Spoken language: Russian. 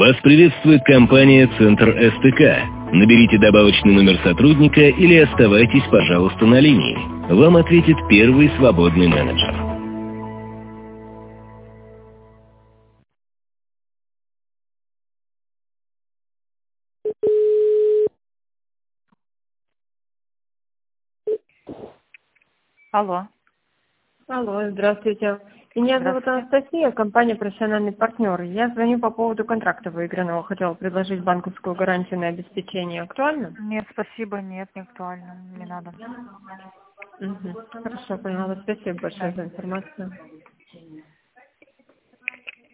Вас приветствует компания «Центр СТК». Наберите добавочный номер сотрудника или оставайтесь, пожалуйста, на линии. Вам ответит первый свободный менеджер. Алло. Алло, здравствуйте. Меня зовут Здравствуйте. Анастасия, компания «Профессиональный партнер». Я звоню по поводу контракта выигранного. Хотела предложить банковскую гарантию на обеспечение. Актуально? Нет, спасибо, нет, не актуально, не надо. Хорошо, поняла. Спасибо большое Да. за информацию.